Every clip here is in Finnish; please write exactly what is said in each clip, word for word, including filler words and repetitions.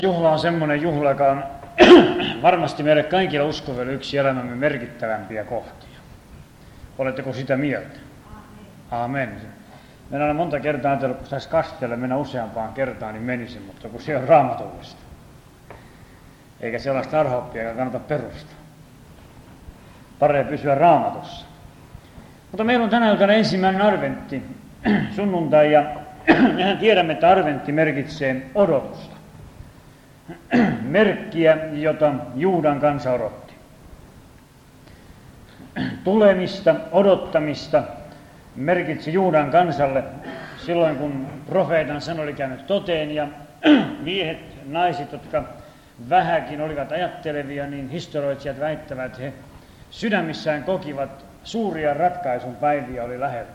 Juhla on semmoinen juhla, joka on varmasti meille kaikille uskoville yksi elämämme merkittävämpiä kohtia. Oletteko sitä mieltä? Amen. Minä olen monta kertaa ajatellut, kun saisi kasteelle mennä useampaan kertaan, niin menisin, mutta kun se on raamatullista. Eikä sellaista arhoppia, joka kannata perustaa. Parempi pysyä raamatussa. Mutta meillä on tänä iltana ensimmäinen adventti, sunnuntai, ja mehän tiedämme, että adventti merkitsee odotusta. Merkkiä, jota Juudan kansa odotti. Tulemista, odottamista merkitsi Juudan kansalle silloin, kun profeetan sana oli käynyt toteen, ja miehet, naiset, jotka vähäkin olivat ajattelevia, niin historioitsijat väittävät, että he sydämissään kokivat suuria ratkaisun päiviä oli lähellä.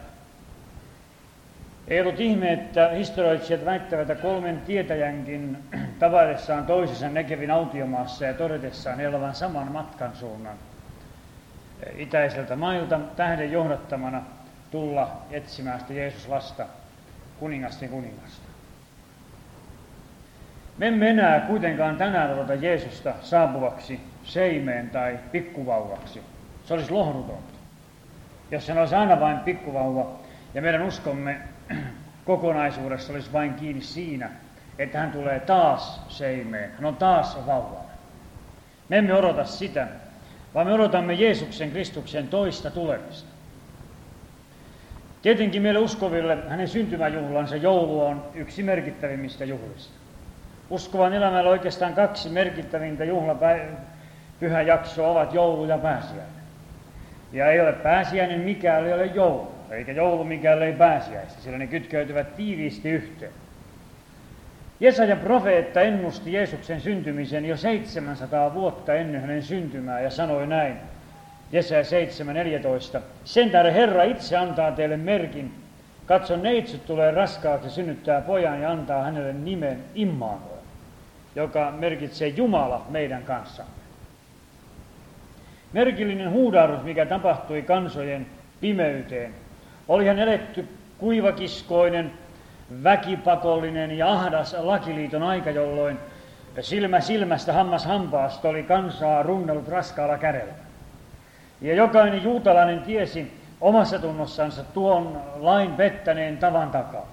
Ei ollut ihme, että historioitsijat väittävät, että kolmen tietäjänkin tavaillessaan toisensa näkevin autiomaassa ja todetessaan elävän saman matkan suunnan itäiseltä mailta tähden johdattamana tulla etsimään sitä Jeesus lasta, kuningasten kuningasta. Me emme enää kuitenkaan tänään odota Jeesusta saapuvaksi seimeen tai pikkuvauvaksi. Se olisi lohdutonta, jos hän olisi aina vain pikkuvauva ja meidän uskomme kokonaisuudessa olisi vain kiinni siinä, että hän tulee taas seimeen, hän on taas vauvana. Me emme odota sitä, vaan me odotamme Jeesuksen Kristuksen toista tulemista. Tietenkin meille uskoville hänen syntymäjuhlansa joulu on yksi merkittävimmistä juhlista. Uskovan elämällä oikeastaan kaksi merkittävintä juhlapyhäjaksoa ovat joulu ja pääsiäinen. Ja ei ole pääsiäinen mikäli ei ole joulu, eikä joulu mikäli ei pääsiäistä, sillä ne kytkeytyvät tiiviisti yhteen. Jesajan profeetta ennusti Jeesuksen syntymisen jo seitsemänsataa vuotta ennen hänen syntymää ja sanoi näin, Jesaja seitsemän neljätoista. Sen tähden Herra itse antaa teille merkin. Katso, neitsyt tulee raskaaksi, synnyttää pojan ja antaa hänelle nimen Immanuel, joka merkitsee Jumala meidän kanssamme. Merkillinen huudahdus, mikä tapahtui kansojen pimeyteen, oli hän eletty kuivakiskoinen, väkipakollinen ja ahdas lakiliiton aika, jolloin silmä silmästä, hammas hampaasta oli kansaa runnellut raskaalla kädellä. Ja jokainen juutalainen tiesi omassa tunnossansa tuon lain pettäneen tavan takaa.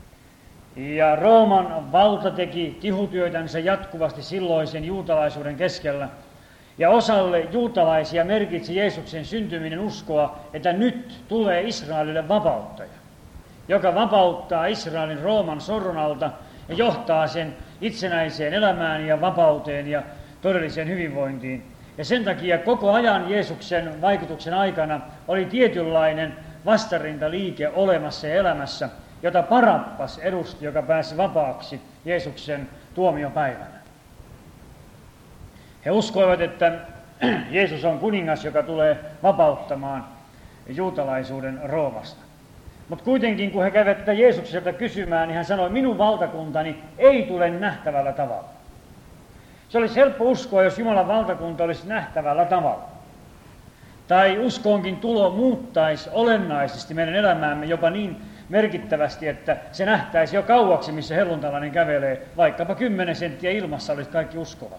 Ja Rooman valta teki tihutyötänsä jatkuvasti silloisen juutalaisuuden keskellä. Ja osalle juutalaisia merkitsi Jeesuksen syntyminen uskoa, että nyt tulee Israelille vapauttaja, joka vapauttaa Israelin Rooman sorron alta ja johtaa sen itsenäiseen elämään ja vapauteen ja todelliseen hyvinvointiin. Ja sen takia koko ajan Jeesuksen vaikutuksen aikana oli tietynlainen vastarintaliike olemassa ja elämässä, jota Barabas edusti, joka pääsi vapaaksi Jeesuksen tuomiopäivänä. He uskoivat, että Jeesus on kuningas, joka tulee vapauttamaan juutalaisuuden Roomasta. Mutta kuitenkin, kun he kävivät tätä Jeesukselta kysymään, niin hän sanoi, minun valtakuntani ei tule nähtävällä tavalla. Se olisi helppo uskoa, jos Jumalan valtakunta olisi nähtävällä tavalla. Tai uskoonkin tulo muuttaisi olennaisesti meidän elämäämme jopa niin merkittävästi, että se nähtäisi jo kauaksi, missä helluntalainen kävelee, vaikkapa kymmenen senttiä ilmassa olisi kaikki uskovat.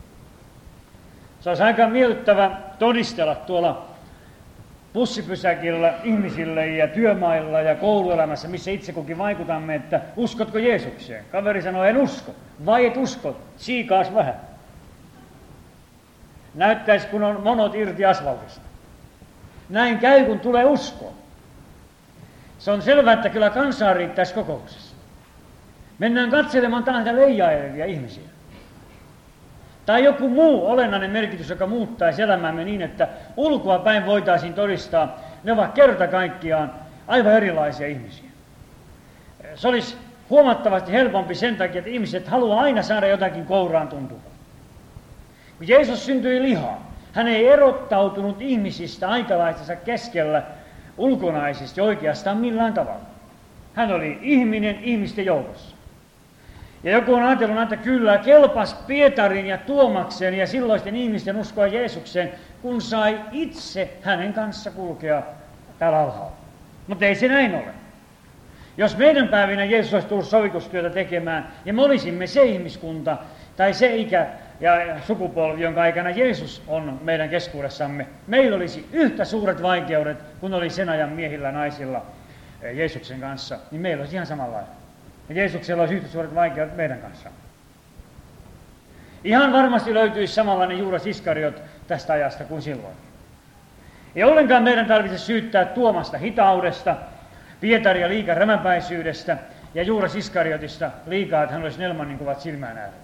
Se olisi aika miellyttävä todistella tuolla bussipysäkillä ihmisille ja työmailla ja kouluelämässä, missä itse kukin vaikutamme, että uskotko Jeesukseen? Kaveri sanoo, en usko. Vai et usko? Siikaas vähän. Näyttäisi, kun on monot irti asfaltista. Näin käy, kun tulee uskoa. Se on selvää, että kyllä kansaa riittäisi kokouksessa. Mennään katselemaan taas leijailevia ihmisiä. Tai joku muu olennainen merkitys, joka muuttaisi elämäämme niin, että ulkoapäin voitaisiin todistaa, ne ovat kerta kaikkiaan aivan erilaisia ihmisiä. Se olisi huomattavasti helpompi sen takia, että ihmiset haluaa aina saada jotakin kouraan tuntuvaa. Kun Jeesus syntyi lihaan, hän ei erottautunut ihmisistä aikalaistensa keskellä ulkonaisesti oikeastaan millään tavalla. Hän oli ihminen ihmisten joukossa. Ja joku on ajatellut, että kyllä kelpas Pietarin ja Tuomaksen ja silloisten ihmisten uskoa Jeesukseen, kun sai itse hänen kanssa kulkea täällä alhaalla. Mutta ei se näin ole. Jos meidän päivinä Jeesus olisi tullut sovitustyötä tekemään, ja me olisimme se ihmiskunta, tai se ikä ja sukupolvi, jonka aikana Jeesus on meidän keskuudessamme, meillä olisi yhtä suuret vaikeudet kuin oli sen ajan miehillä naisilla Jeesuksen kanssa, niin meillä olisi ihan samanlainen. Ja Jeesuksella olisi yhtä suuret vaikeudet meidän kanssa. Ihan varmasti löytyisi samanlainen Juudas Iskariot tästä ajasta kuin silloin. Ei ollenkaan meidän tarvitse syyttää Tuomasta hitaudesta, Pietaria liikaa rämäpäisyydestä ja Juudas Iskariotista liikaa, että hän olisi Nelmanin kuvat silmään äärellä.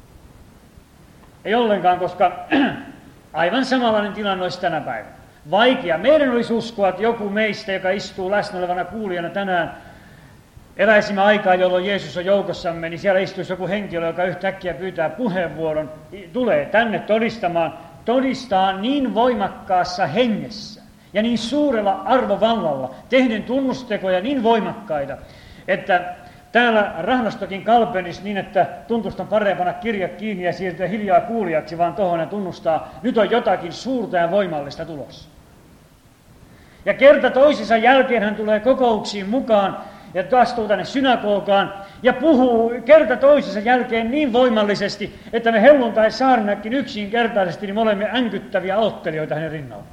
Ei ollenkaan, koska aivan samanlainen tilanne olisi tänä päivänä. Vaikea. Meidän olisi uskoa, että joku meistä, joka istuu läsnä olevana kuulijana tänään, eläisimme aikaa, jolloin Jeesus on joukossamme, niin siellä istuisi joku henkilö, joka yhtäkkiä pyytää puheenvuoron, tulee tänne todistamaan, todistaa niin voimakkaassa hengessä ja niin suurella arvovallalla, tehden tunnustekoja niin voimakkaita, että täällä rahnastokin kalpenisi niin, että tuntusta on parempana kirjat kiinni ja siirtyä hiljaa kuulijaksi, vaan tohon ja tunnustaa, nyt on jotakin suurta ja voimallista tulossa. Ja kerta toisensa jälkeen hän tulee kokouksiin mukaan ja astuu tänne synagogaan ja puhuu kerta toisensa jälkeen niin voimallisesti, että me helluntai-saarnakin yksinkertaisesti, niin me olemme änkyttäviä aloittelijoita hänen rinnallaan.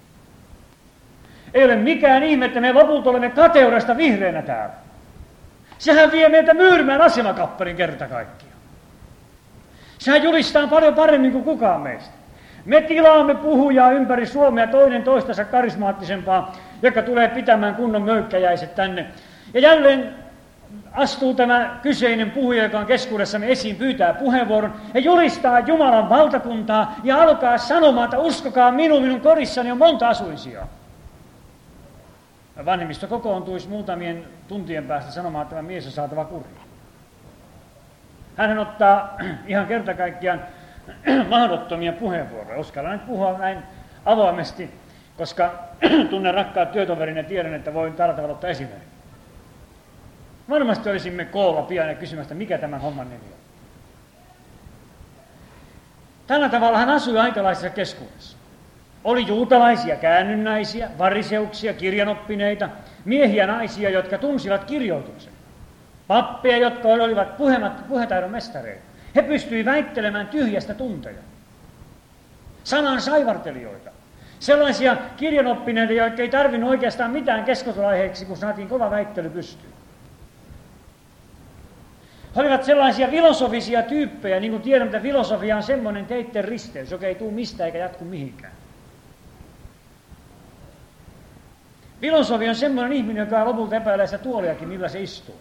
Ei ole mikään ihme, että me lopulta olemme kateudesta vihreänä täällä. Sehän vie meiltä Myyrmään asemakappelin kerta kaikkiaan. Sehän julistaa paljon paremmin kuin kukaan meistä. Me tilaamme puhujaa ympäri Suomea toinen toistansa karismaattisempaa, joka tulee pitämään kunnon möykkäjäiset tänne. Ja jälleen astuu tämä kyseinen puhuja, joka on keskuudessamme esiin, pyytää puheenvuoron ja julistaa Jumalan valtakuntaa ja alkaa sanomaan, että uskokaa minun, minun kodissani on monta asuisia. Vanhemmisto kokoontuisi muutamien tuntien päästä sanomaan, että tämä mies on saatava kuriin. Hän ottaa ihan kerta kaikkiaan mahdottomia puheenvuoroja. Uskallan nyt puhua näin avoimesti, koska tunnen rakkaat työtoverin ja tiedän, että voin tällä tavalla ottaa esimerkki. Varmasti olisimme koolla pian ja kysymästä, mikä tämän homman nimi on. Tällä tavalla hän asui aikalaisessa keskuudessa. Oli juutalaisia, käännynnäisiä, variseuksia, kirjanoppineita, miehiä ja naisia, jotka tunsivat kirjoituksen. Pappeja, jotka olivat puhetaidon mestareita. He pystyivät väittelemään tyhjästä tunteja. Sanan saivartelijoita. Sellaisia kirjanoppineita, jotka ei tarvinnut oikeastaan mitään keskusteluaiheeksi, kun saatiin kova väittely pystyyn. He olivat sellaisia filosofisia tyyppejä, niin kuin tiedämme, että filosofia on semmoinen teitten risteys, joka ei tule mistään eikä jatku mihinkään. Filosofi on semmoinen ihminen, joka lopulta epäilee sitä tuoliakin, millä se istuu.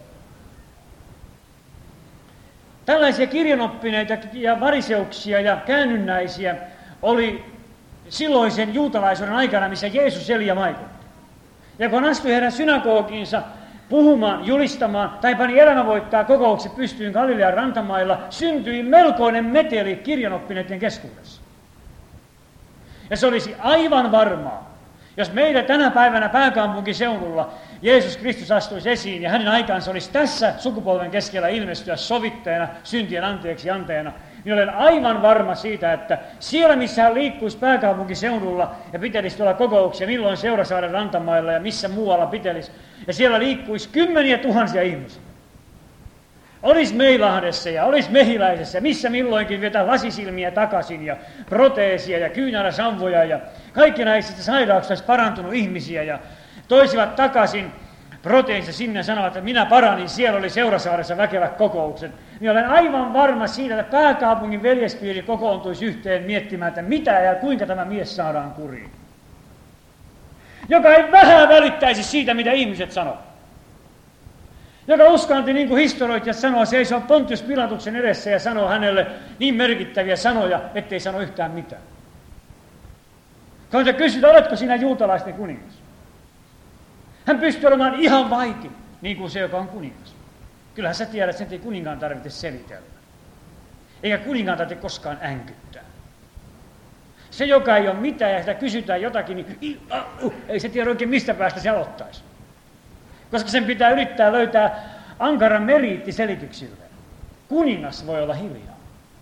Tällaisia kirjanoppineita ja variseuksia ja käännynnäisiä oli silloisen juutalaisuuden aikana, missä Jeesus eli ja vaikutti. Ja kun astui heidän synagogiinsa puhumaan, julistamaan tai pani elämävoittaa kokoukset pystyyn Galilean rantamailla, syntyi melkoinen meteli kirjanoppineiden keskuudessa. Ja se olisi aivan varmaa, jos meidän tänä päivänä pääkaupunkiseudulla Jeesus Kristus astuisi esiin ja hänen aikansa olisi tässä sukupolven keskellä ilmestyä sovittajana, syntien anteeksi anteena, niin olen aivan varma siitä, että siellä missä hän liikkuisi pääkaupunkiseudulla ja pitelisi tuolla kokouksia, milloin Seurasaaren rantamailla ja missä muualla pitelisi, ja siellä liikkuisi kymmeniä tuhansia ihmisiä. Olisi Meilahdessa ja olisi Mehiläisessä, missä milloinkin vetää lasisilmiä takaisin ja proteesia ja kyynäräsamvoja ja kaikki näistä sairauksista olisi parantunut ihmisiä ja toisivat takaisin proteiinsa sinne ja sanovat, että minä paranin, siellä oli Seurasaaressa väkevät kokoukset. Niin olen aivan varma siitä, että pääkaupungin veljespiiri kokoontuisi yhteen miettimään, että mitä ja kuinka tämä mies saadaan kuriin. Joka ei vähän välittäisi siitä, mitä ihmiset sanoo. Joka uskalti, niin kuin historioitsijat sanoo, seisoo Pontius Pilatuksen edessä ja sanoo hänelle niin merkittäviä sanoja, ettei sano yhtään mitään. Kun se kysyt, oletko sinä juutalaisten kuningas? Hän pystyy olemaan ihan vaikin, niin kuin se, joka on kuningas. Kyllähän sä tiedät, että ei kuninkaan tarvitse selitellä. Eikä kuninkaan tarvitse koskaan änkyttää. Se, joka ei ole mitään ja sitä kysytään jotakin, niin ei se tiedä oikein mistä päästä se aloittaisi. Koska sen pitää yrittää löytää ankaran meriitti selityksilleen. Kuningas voi olla hiljaa.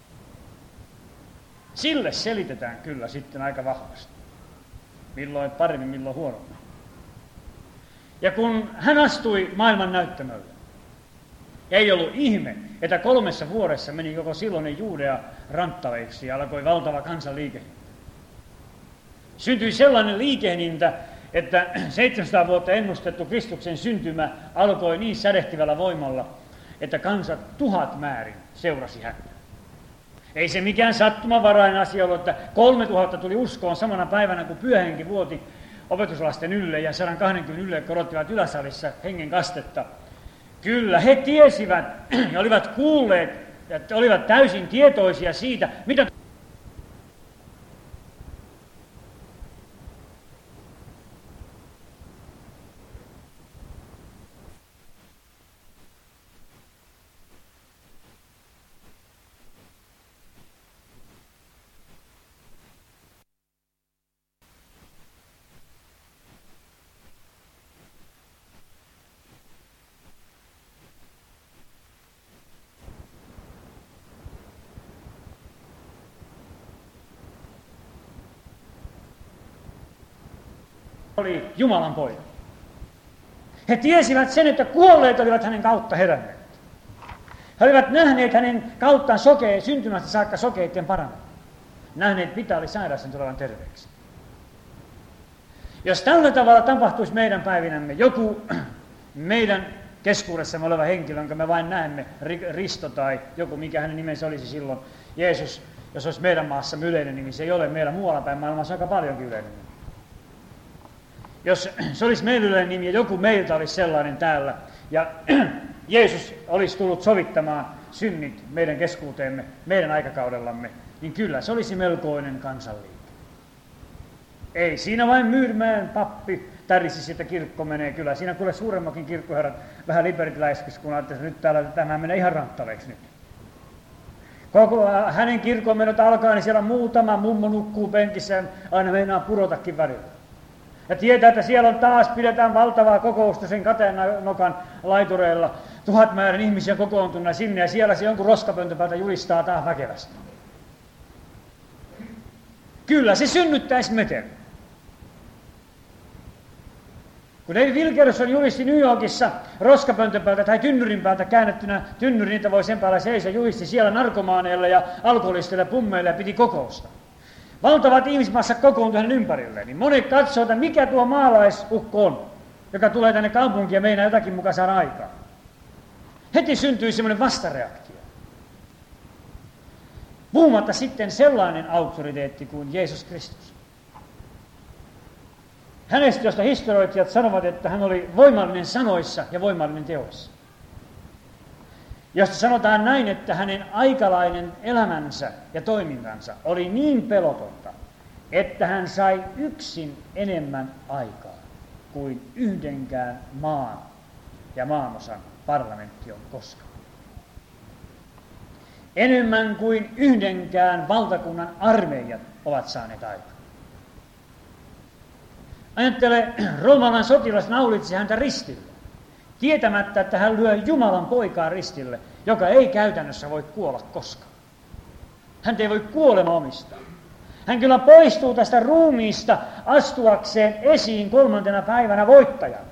Sille selitetään kyllä sitten aika vahvasti. Milloin paremmin, milloin huonommin. Ja kun hän astui maailman näyttämölle, Ei ollut ihme, että kolmessa vuodessa meni koko silloinen Judea ranttaleiksi ja alkoi valtava kansanliikehdintä. Syntyi sellainen liikehdintä, että seitsemänsataa vuotta ennustettu Kristuksen syntymä alkoi niin sädehtivällä voimalla, että kansat tuhat määrin seurasi häntä. Ei se mikään sattumanvarainen asia ollut, että kolme tuhatta tuli uskoon samana päivänä, kun pyhähenki vuoti opetuslasten ylle ja sata kaksikymmentä ylle korottivat yläsalissa hengen kastetta. Kyllä, he tiesivät ja olivat kuulleet, että olivat täysin tietoisia siitä, mitä oli Jumalan poika. He tiesivät sen, että kuolleet olivat hänen kautta heränneet. He olivat nähneet hänen kauttaan sokea, syntymästä saakka sokeitten paraneet. Nähneet, mitä oli sairaus sen tulevan terveeksi. Jos tällä tavalla tapahtuisi meidän päivinämme joku meidän keskuudessamme oleva henkilö, jonka me vain näemme, Risto tai joku, mikä hänen nimensä olisi silloin, Jeesus, jos olisi meidän maassamme yleinen nimi, se ei ole meillä muualla päin maailmassa aika paljonkin yleinen nimi. Jos se olisi meillä yleinen nimi ja joku meiltä olisi sellainen täällä, ja Jeesus olisi tullut sovittamaan synnit meidän keskuuteemme, meidän aikakaudellamme, niin kyllä se olisi melkoinen kansanliike. Ei siinä vain Myyrmäen pappi tärisisi, että kirkko menee. Kyllä siinä kuule suuremmakin kirkkoherrat vähän libertiläiskisi, kun ajattelisi, että nyt täällä tämä menee ihan ranttaleeksi nyt. Koko hänen kirkonmenot alkaa, niin siellä muutama mummo nukkuu penkissä, aina meinaa pudotakin välillä. Ja tietää, että siellä on taas, pidetään valtavaa kokousta sen Kateenokan laitureilla. Tuhat määrän ihmisiä kokoontuneena sinne, ja siellä se jonkun roskapöntöpäältä julistaa taas väkevästi. Kyllä, se synnyttäisi meteli. Kun David Wilkerson julisti New Yorkissa roskapöntöpäältä tai tynnyrin päältä käännettynä tynnyri, niitä voi sen päällä seisoa, julisti siellä narkomaaneille ja alkoholisteille ja pummeille ja piti kokousta. Valtavat ihmismassat kokoontuivat hänen ympärilleen, niin monet katsoo, että mikä tuo maalaisukko on, joka tulee tänne kaupunkiin ja meinaa jotakin mukaan saada aikaa. Heti syntyi semmoinen vastareaktio. Puhumatta sitten sellainen auktoriteetti kuin Jeesus Kristus. Hänestä, josta historioitsijat sanovat, että hän oli voimallinen sanoissa ja voimallinen teoissa. Josta sanotaan näin, että hänen aikalainen elämänsä ja toimintansa oli niin pelotonta, että hän sai yksin enemmän aikaa kuin yhdenkään maan ja maanosan parlamentti on koskaan. Enemmän kuin yhdenkään valtakunnan armeijat ovat saaneet aikaa. Ajattele, roomalainen sotilas naulitsi häntä ristille, tietämättä, että hän lyö Jumalan poikaa ristille, joka ei käytännössä voi kuolla koskaan. Hän ei voi kuolema omistaa. Hän kyllä poistuu tästä ruumiista astuakseen esiin kolmantena päivänä voittajana.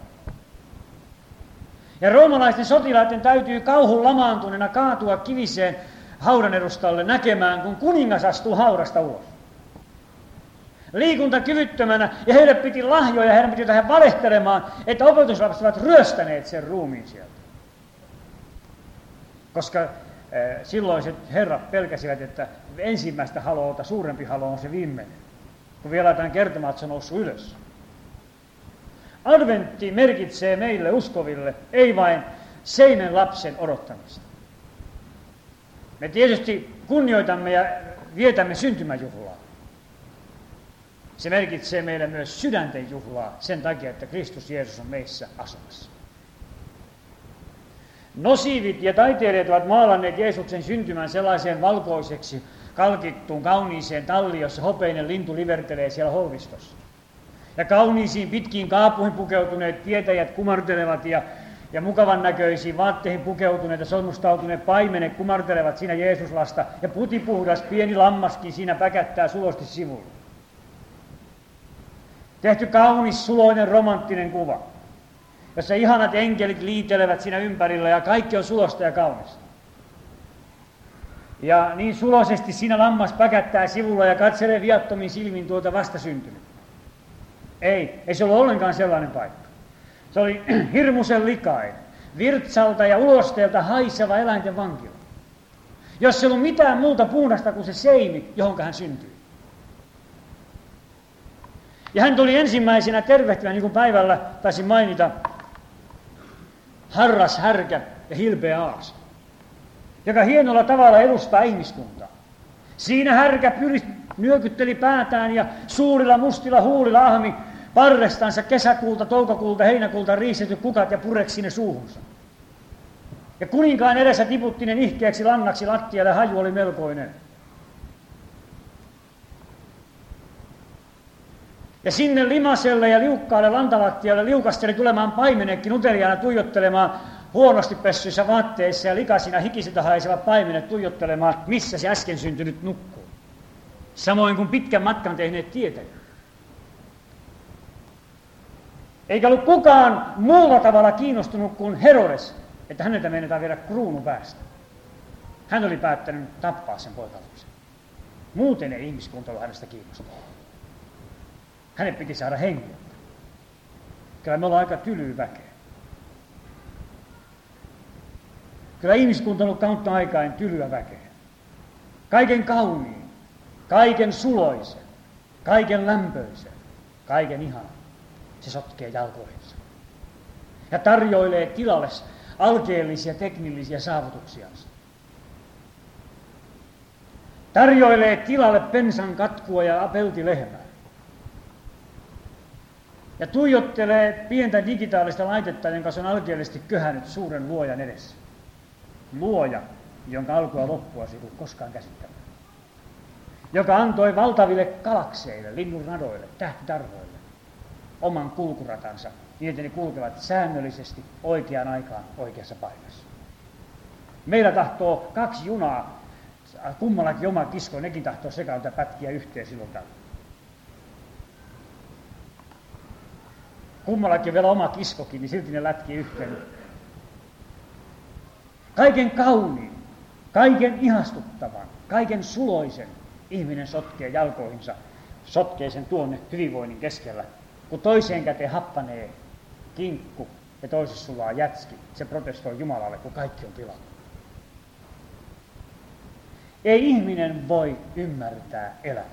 Ja roomalaisten sotilaiden täytyy kauhun lamaantuneena kaatua kiviseen haudan edustalle näkemään, kun kuningas astuu haudasta ulos. Liikuntakyvyttömänä, ja heille piti lahjoja, heidän piti tähän valehtelemaan, että opetuslapset ovat ryöstäneet sen ruumiin sieltä. Koska äh, silloiset herrat pelkäsivät, että ensimmäistä haloota suurempi halo on se viimeinen, kun vielä aletaan kertomaan, että se on noussut ylös. Adventti merkitsee meille uskoville, ei vain seimen lapsen odottamista. Me tietysti kunnioitamme ja vietämme syntymäjuhlaa. Se merkitsee meille myös sydänten juhlaa sen takia, että Kristus Jeesus on meissä asumassa. Nosiivit ja taiteilijat ovat maalanneet Jeesuksen syntymän sellaiseen valkoiseksi, kalkittuun, kauniiseen talliin, jossa hopeinen lintu livertelee siellä holvistossa. Ja kauniisiin pitkiin kaapuihin pukeutuneet tietäjät kumartelevat ja, ja mukavan näköisiin vaatteihin pukeutuneet ja solmustautuneet paimenet kumartelevat siinä Jeesuslasta. Ja putipuhdas pieni lammaskin siinä päkättää sulosti sivulla. Tehty kaunis, suloinen, romanttinen kuva. jossa ihanat enkelit liitelevät siinä ympärillä ja kaikki on sulosta ja kaunista. Ja niin suloisesti siinä lammas päkättää sivulla ja katselee viattomin silmin tuota vastasyntynyt. Ei, ei se ollut ollenkaan sellainen paikka. Se oli hirmuisen likainen, virtsalta ja ulosteelta haiseva eläinten vankila. Jos ei ollut mitään muuta puhdasta kuin se seimi, johon hän syntyi. Ja hän tuli ensimmäisenä tervehtimään, niin kuin päivällä taisin mainita, harras härkä ja hilpeä aas, joka hienolla tavalla edustaa ihmiskuntaa. Siinä härkä pyri, nyökytteli päätään ja suurilla mustilla huulilla ahmi parrestansa kesäkuulta, toukokuulta, heinäkuulta riistetyt kukat ja pureksi ne suuhunsa. Ja kuninkaan edessä tiputti ne nihkeäksi lannaksi lattialle, haju oli melkoinen. Ja sinne limaselle ja liukkaalle lantalattialle liukasteli tulemaan paimenekin uteliaana tuijottelemaan huonosti pessyissä vaatteissa ja likaisina hikisiltä haisevat paimenet tuijottelemaan, missä se äsken syntynyt nukkuu. Samoin kuin pitkän matkan tehneet tietäjät. Eikä ollut kukaan muulla tavalla kiinnostunut kuin Herodes, että häneltä meinataan viedä kruunu päästä. Hän oli päättänyt tappaa sen poikalapsen. Muuten ei ihmiskunta ollut hänestä kiinnostunut. Hänet piti saada hengiltä. Kyllä me ollaan aika tylyä väkeä. Kyllä ihmiskunta on ollut kautta aikaan tylyä väkeä. Kaiken kauniin, kaiken suloisen, kaiken lämpöisen, kaiken ihanan. Se sotkee jalkoihinsa. Ja tarjoilee tilalle alkeellisia teknillisiä saavutuksiansa. Tarjoilee tilalle pensan katkua ja peltilehmää. Ja tuijottelee pientä digitaalista laitetta, jonka se on alkeellisesti köhännyt suuren luojan edessä. Luoja, jonka alkua loppua se ei tule koskaan käsittämään. Joka antoi valtaville galakseille, linnunradoille, tähtitarhoille oman kulkuratansa, niin että ne kulkevat säännöllisesti oikeaan aikaan oikeassa paikassa. Meillä tahtoo kaksi junaa, kummallakin oma kisko, nekin tahtoo sekaantaa pätkiä yhteen silloin tällä. Kummallakin vielä oma kiskokin, niin silti ne lätkii yhteen. Kaiken kauniin, kaiken ihastuttavan, kaiken suloisen ihminen sotkee jalkoihinsa, sotkee sen tuonne hyvinvoinnin keskellä. Kun toiseen käteen happanee kinkku ja toisessa sulaa jätski, se protestoi Jumalalle, kun kaikki on pilalla. Ei ihminen voi ymmärtää elämää.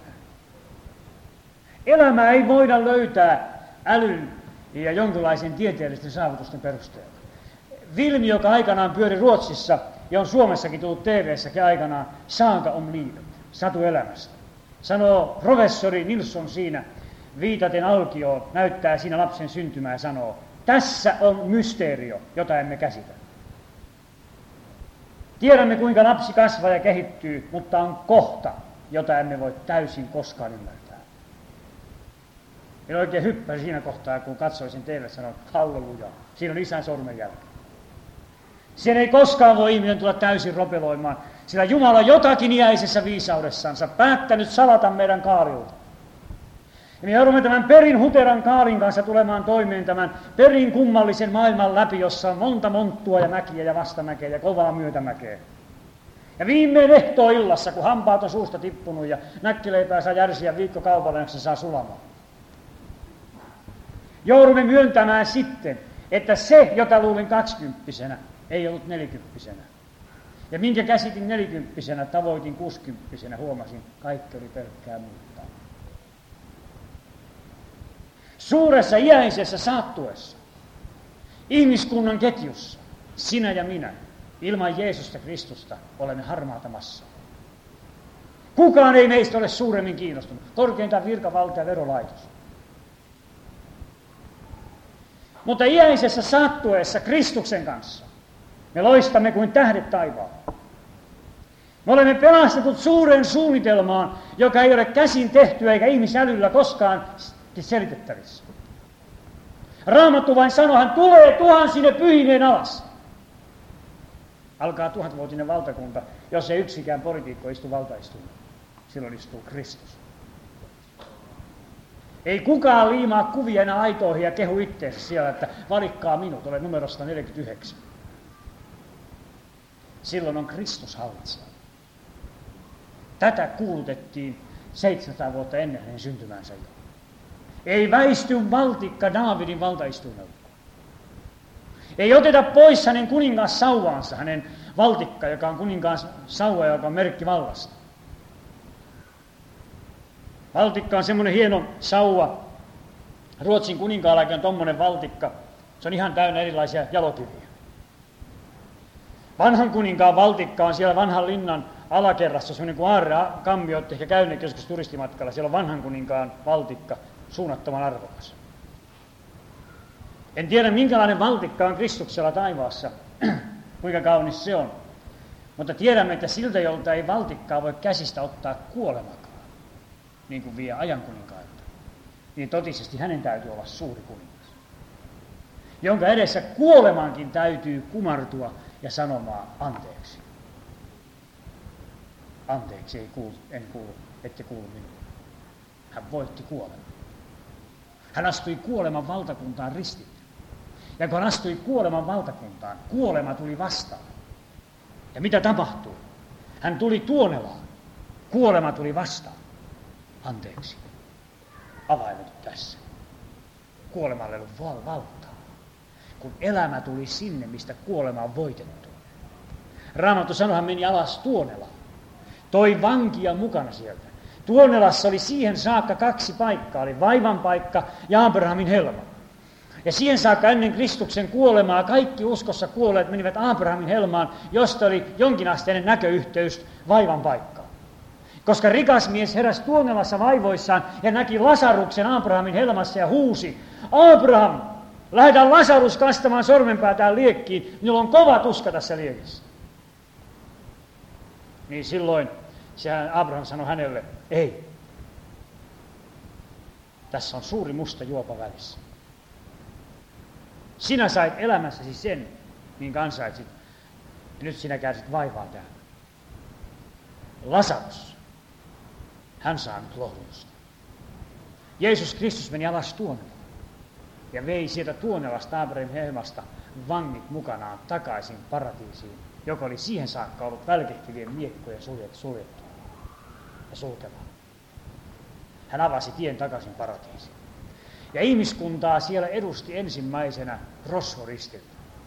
Elämää ei voida löytää älyn ja jonkinlaisen tieteellisten saavutusten perusteella. Vilmi, joka aikanaan pyöri Ruotsissa ja on Suomessakin tullut T V-säkin aikanaan, Saga om livet, satu elämästä. Sanoo professori Nilsson siinä, viitaten Alkioon, näyttää siinä lapsen syntymää ja sanoo, tässä on mysteerio, jota emme käsitä. Tiedämme, kuinka lapsi kasvaa ja kehittyy, mutta on kohta, jota emme voi täysin koskaan ymmärtää. Minä oikein hyppäsin siinä kohtaa, kun katsoisin teille, sanoin, halleluja, siinä on isän sormenjälki. Sen ei koskaan voi ihminen tulla täysin ropeloimaan, sillä Jumala on jotakin iäisessä viisaudessansa päättänyt salata meidän kaalilta. Ja me joudumme tämän perin huteran kaalin kanssa tulemaan toimeen tämän perin kummallisen maailman läpi, jossa on monta monttua ja mäkiä ja vastamäkeä ja kovaa myötämäkeä. Ja viimein ehtooillassa, kun hampaat on suusta tippunut ja näkkileipää saa järsiä viikkokaupalle, jossa se saa sulamaan. Joudumme myöntämään sitten, että se, jota luulin kaksikymppisenä, ei ollut nelikymppisenä. Ja minkä käsitin nelikymppisenä, tavoitin kuusikymppisenä, huomasin, kaikki oli pelkkää muuttaa. Suuressa iäisessä saattuessa, ihmiskunnan ketjussa, sinä ja minä, ilman Jeesusta Kristusta, olemme harmaata massaa. Kukaan ei meistä ole suuremmin kiinnostunut, korkeintaan virkavalta ja verolaitos. Mutta iäisessä saattuessa Kristuksen kanssa me loistamme kuin tähdet taivaalla. Me olemme pelastetut suuren suunnitelmaan, joka ei ole käsin tehtyä eikä ihmisälyllä koskaan selitettävissä. Raamattu vain sanoo, hän tulee tuhansine pyhineen alas. Alkaa tuhatvuotinen valtakunta, jos ei yksikään poliitikko istu valtaistumaan. Silloin istuu Kristus. Ei kukaan liimaa kuvia enää aitoihin ja kehu itseensä siellä, että valikkaa minut, olen numero sata neljäkymmentäyhdeksän. Silloin on Kristus hallitsija. Tätä kuulutettiin seitsemänsataa vuotta ennen hänen syntymänsä jo. Ei väisty valtikka Daavidin valtaistuimelta. Ei oteta pois hänen kuningassauvaansa, hänen valtikka, joka on kuninkaan sauva, joka on merkki vallasta. Valtikka on semmoinen hieno sauva. Ruotsin kuninkaallakin on tommonen valtikka. Se on ihan täynnä erilaisia jalokiviä. Vanhan kuninkaan valtikka on siellä vanhan linnan alakerrassa, semmoinen kuin aarrekammi, olette ehkä käyneet joskus turistimatkalla. Siellä on vanhan kuninkaan valtikka, suunnattoman arvokas. En tiedä, minkälainen valtikka on Kristuksella taivaassa, kuinka kaunis se on. Mutta tiedämme, että siltä, jolta ei valtikkaa voi käsistä ottaa kuolemakaan, niin kuin vie ajan kuninkailta, niin totisesti hänen täytyy olla suuri kuningas, jonka edessä kuolemankin täytyy kumartua ja sanomaan anteeksi. Anteeksi, ei kuulu, en kuulu, ette kuulu minulle. Hän voitti kuoleman. Hän astui kuoleman valtakuntaan ristille. Ja kun hän astui kuoleman valtakuntaan, kuolema tuli vastaan. Ja mitä tapahtui? Hän tuli Tuonelaan. Kuolema tuli vastaan. Anteeksi. Avaimet tässä. Kuolemalle ei ollut val- valtaa. Kun elämä tuli sinne, mistä kuolema on voitettu. Raamattu sanoi, hän meni alas Tuonelaan. Toi vankia mukana sieltä. Tuonelassa oli siihen saakka kaksi paikkaa. Oli vaivan paikka ja Abrahamin helma. Ja siihen saakka ennen Kristuksen kuolemaa kaikki uskossa kuolleet menivät Abrahamin helmaan, josta oli jonkinasteinen näköyhteys vaivan paikkaan. Koska rikas mies heräsi Tuonelassa vaivoissaan ja näki Lasaruksen Abrahamin helmassa ja huusi, Abraham, lähdetään Lasarus kastamaan sormenpäätään liekkiin, minulla on kova tuska tässä liekissä. Niin silloin sehän Abraham sanoi hänelle, ei, tässä on suuri musta juopa välissä. Sinä sait elämässäsi sen, minkä ansaitsit, ja nyt sinä kärsit vaivaa täällä. Lasarus, hän saa nyt lohdutusta. Jeesus Kristus meni alas Tuonelaan ja vei sieltä Tuonelasta Abrahamin helmasta vangit mukanaan takaisin paratiisiin, joka oli siihen saakka ollut välkehtivien miekkojen suljettu ja sulkeva. Hän avasi tien takaisin paratiisiin. Ja ihmiskuntaa siellä edusti ensimmäisenä rosvoristiltä.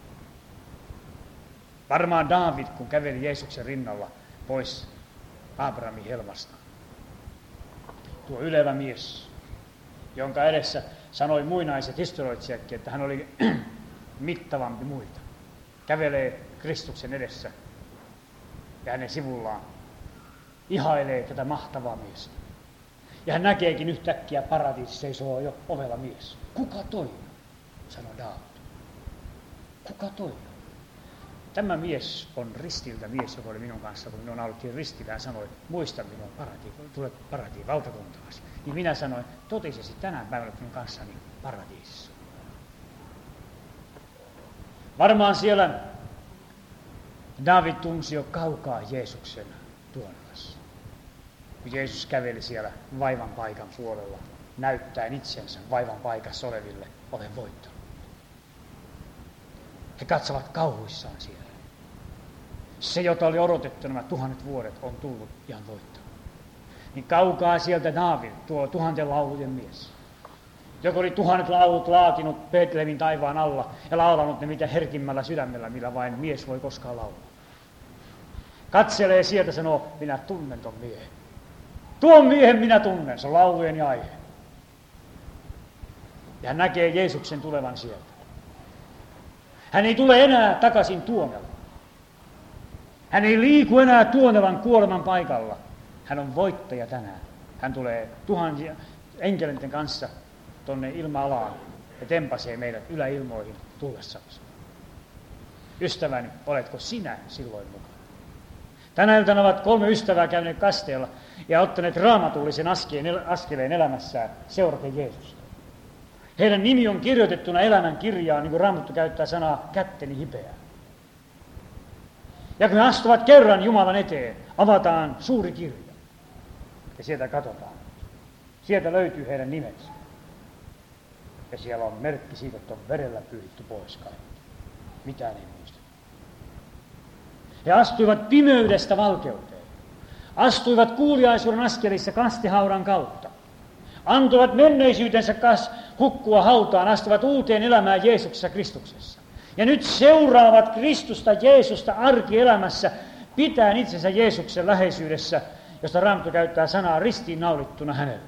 Varmaan Daavid, kun käveli Jeesuksen rinnalla pois Abrahamin helmasta. Tuo ylevä mies, jonka edessä sanoi muinaiset historioitsijatkin, että hän oli mittavampi muita. Kävelee Kristuksen edessä ja hänen sivullaan ihailee tätä mahtavaa miestä. Ja hän näkeekin yhtäkkiä paratiisissa seisoo jo ovella mies. Kuka toi? Sanoi Daavid. Kuka toi? Tämä mies on ristiltä mies, joka oli minun kanssa, kun minun alettiin ristillä. Hän sanoi, muista minun paratiin, tulet paratiin valtakuntaasi. Niin minä sanoin, totisesti tänään päivänä minun kanssani paratiisissa. Varmaan siellä Daavid tunsi jo kaukaa Jeesuksen Tuonelassa. Kun Jeesus käveli siellä vaivan paikan puolella, näyttäen itsensä vaivan paikassa oleville, olen voittanut. He katsovat kauhuissaan siellä. Se, jota oli odotettu nämä tuhannet vuodet, on tullut ihan voittanut. Niin kaukaa sieltä Daavid, tuo tuhanten laulujen mies, joka oli tuhannet laulut laatinut Betlehemin taivaan alla ja laulanut ne mitä herkimmällä sydämellä, millä vain mies voi koskaan laulaa. Katselee sieltä, sanoo, minä tunnen ton miehen. Tuon miehen minä tunnen, se on laulujeni aihe. Ja hän näkee Jeesuksen tulevan sieltä. Hän ei tule enää takaisin Tuonelaan. Hän ei liiku enää Tuonelan kuoleman paikalla. Hän on voittaja tänään. Hän tulee tuhansia enkelinten kanssa tuonne ilma-alaan ja tempasee meidät yläilmoihin tullessansa. Ystäväni, oletko sinä silloin mukana? Tänä iltana ovat kolme ystävää käyneet kasteella ja ottaneet raamatullisen askeleen elämässään seuraten Jeesusta. Heidän nimi on kirjoitettuna elämän kirjaan, niin kuin Raamattu käyttää sanaa kätteni hipeää. Ja kun he astuvat kerran Jumalan eteen, avataan suuri kirja. Ja sieltä katsotaan. Sieltä löytyy heidän nimensä. Ja siellä on merkki siitä, että on verellä pyyhitty pois kaikki. Mitään ei muista. He astuivat pimeydestä valkeuteen. Astuivat kuuliaisuuden askelissa kastihaudan kautta. Antoivat menneisyytensä kas hukkua hautaan, astuvat uuteen elämään Jeesuksessa Kristuksessa. Ja nyt seuraavat Kristusta Jeesusta arkielämässä, pitäen itsensä Jeesuksen läheisyydessä, josta Raamattu käyttää sanaa ristiinnaulittuna hänelle.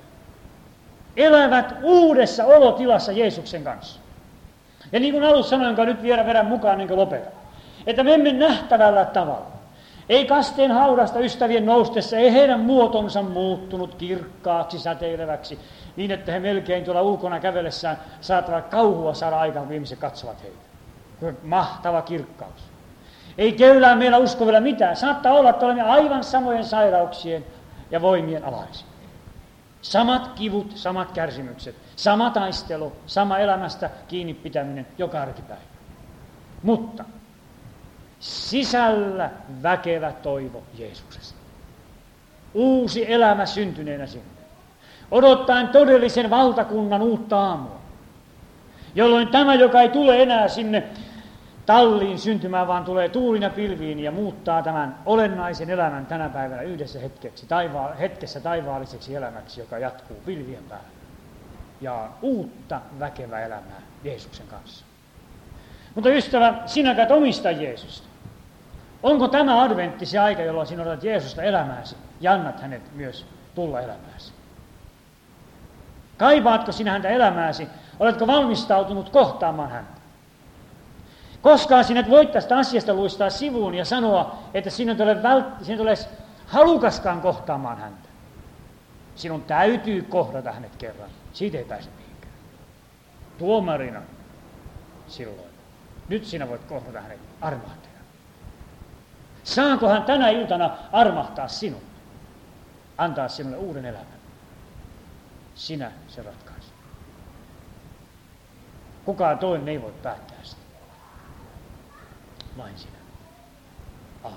Elävät uudessa olotilassa Jeesuksen kanssa. Ja niin kuin alussa sanoin, jonka nyt vielä vedän mukaan, niin kuin lopetan. Että me emme nähtävällä tavalla. Ei kasteen haudasta ystävien noustessa, ei heidän muotonsa muuttunut kirkkaaksi, säteileväksi, niin että he melkein tuolla ulkona kävellessään saattavat kauhua saada aikaan, kun ihmiset katsovat heitä. Mahtava kirkkaus. Ei keylää meillä uskovilla mitään. Saattaa olla, että olemme aivan samojen sairauksien ja voimien alaisia. Samat kivut, samat kärsimykset, sama taistelu, sama elämästä kiinni pitäminen joka arkipäivä. Mutta sisällä väkevä toivo Jeesuksesta. Uusi elämä syntyneenä sinne. Odottaen todellisen valtakunnan uutta aamua. Jolloin tämä, joka ei tule enää sinne talliin syntymään, vaan tulee tuulina pilviin ja muuttaa tämän olennaisen elämän tänä päivänä yhdessä hetkeksi, taiva- hetkessä taivaalliseksi elämäksi, joka jatkuu pilvien päällä. Ja uutta väkevää elämää Jeesuksen kanssa. Mutta ystävä, sinäkät omista Jeesusta. Onko tämä adventti se aika, jolloin sinä otat Jeesusta elämääsi ja annat hänet myös tulla elämääsi? Kaipaatko sinä häntä elämääsi? Oletko valmistautunut kohtaamaan häntä? Koskaan sinä et voi tästä asiasta luistaa sivuun ja sanoa, että sinä et ole, vält- sinä et ole halukaskaan kohtaamaan häntä. Sinun täytyy kohdata hänet kerran. Siitä ei pääse mihinkään. Tuomarina silloin. Nyt sinä voit kohdata hänet armahtajana. Saanko hän tänä iltana armahtaa sinun? Antaa sinulle uuden elämän. Sinä se ratkaisi. Kukaan toinen ei voi päättää sitä. Vain sinä. Aamen.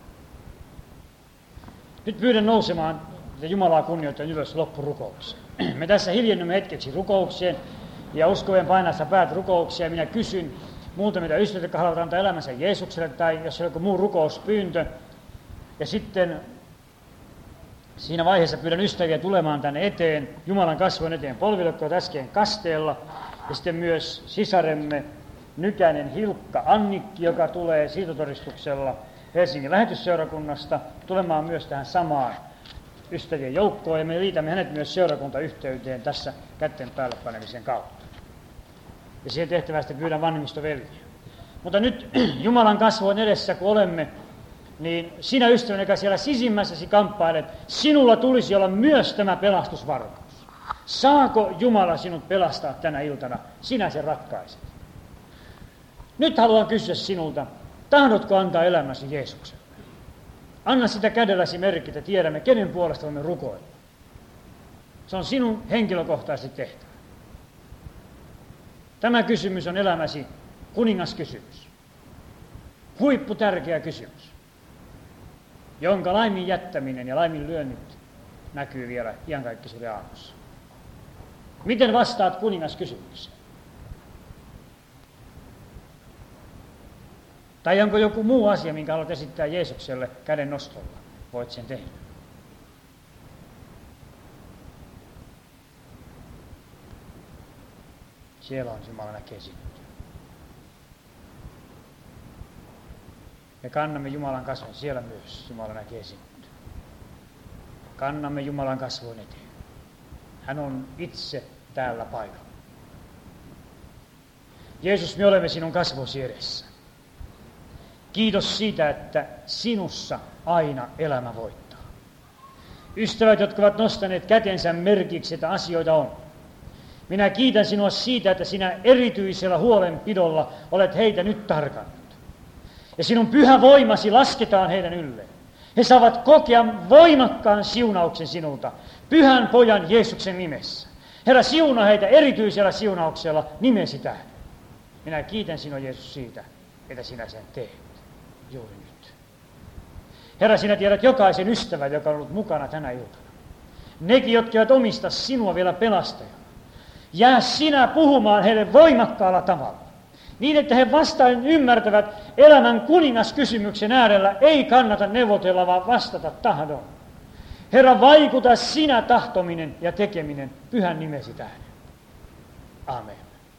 Nyt pyydän nousemaan Jumalaa kunnioittaen ylös loppurukoukseen. Me tässä hiljennymme hetkeksi rukoukseen ja uskojen painassa päät rukoukseen. Minä kysyn muutamia ystäviä, jotka haluavat antaa elämänsä Jeesukselle tai jos on joku muu rukouspyyntö. Ja sitten siinä vaiheessa pyydän ystäviä tulemaan tänne eteen, Jumalan kasvojen eteen polville, jotka ovat äsken kasteella. Ja sitten myös sisaremme Nykänen Hilkka Annikki, joka tulee siirtotodistuksella Helsingin lähetysseurakunnasta, tulemaan myös tähän samaan ystävien joukkoon. Ja me liitämme hänet myös seurakuntayhteyteen tässä kätten päälle panemisen kautta. Ja siihen tehtävästä pyydän vanhemmistoveljiä. Mutta nyt Jumalan kasvojen edessä, kun olemme, niin sinä ystävänä, joka siellä sisimmässäsi kamppailet, sinulla tulisi olla myös tämä pelastusvarkaus. Saako Jumala sinut pelastaa tänä iltana? Sinä sen ratkaiset. Nyt haluan kysyä sinulta, tahdotko antaa elämäsi Jeesukselle? Anna sitä kädelläsi merkki, että tiedämme, kenen puolesta voimme rukoilla. Se on sinun henkilökohtaisesti tehtävä. Tämä kysymys on elämäsi kuningaskysymys. Huipputärkeä kysymys, jonka laimin jättäminen ja laiminlyönnit näkyy vielä iankaikkisuuden aamussa. Miten vastaat kuningaskysymykseen? Tai onko joku muu asia, minkä haluat esittää Jeesukselle käden nostolla? Voit sen tehdä. Siellä on Jumala näkee sinut. Me kannamme Jumalan kasvon siellä myös. Jumala näkee sinut. Kannamme Jumalan kasvon eteen. Hän on itse täällä paikalla. Jeesus, me olemme sinun kasvosi edessä. Kiitos siitä, että sinussa aina elämä voittaa. Ystävät, jotka ovat nostaneet kätensä merkiksi, että asioita on. Minä kiitän sinua siitä, että sinä erityisellä huolenpidolla olet heitä nyt tarkannut. Ja sinun pyhä voimasi lasketaan heidän ylleen. He saavat kokea voimakkaan siunauksen sinulta, pyhän pojan Jeesuksen nimessä. Herra, siunaa heitä erityisellä siunauksella nimesi tähden. Minä kiitän sinua, Jeesus, siitä, että sinä sen teet juuri nyt. Herra, sinä tiedät jokaisen ystävän, joka on ollut mukana tänä iltana. Nekin, jotka eivät omista sinua vielä pelastajana. Jää sinä puhumaan heille voimakkaalla tavalla, niin että he vastaan ymmärtävät elämän kuningaskysymyksen äärellä ei kannata neuvotella, vaan vastata tahdon. Herra, vaikuta sinä tahtominen ja tekeminen pyhän nimesi tähden. Amen.